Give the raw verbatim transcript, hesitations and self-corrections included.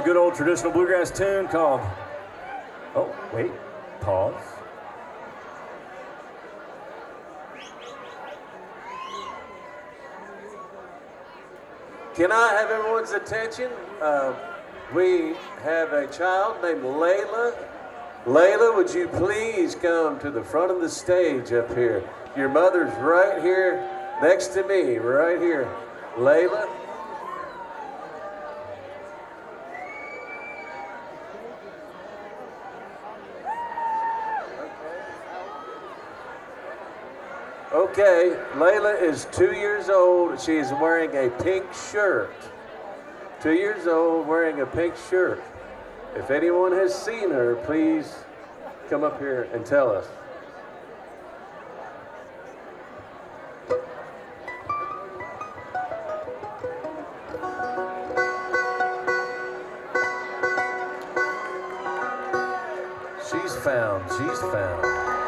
good old traditional bluegrass tune called, oh, wait, pause. Can I have everyone's attention? Uh, we have a child named Layla. Layla, would you please come to the front of the stage up here? Your mother's right here next to me, right here. Layla. Okay, Layla is two years old. She is wearing a pink shirt. Two years old, wearing a pink shirt. If anyone has seen her, please come up here and tell us. She's found, she's found.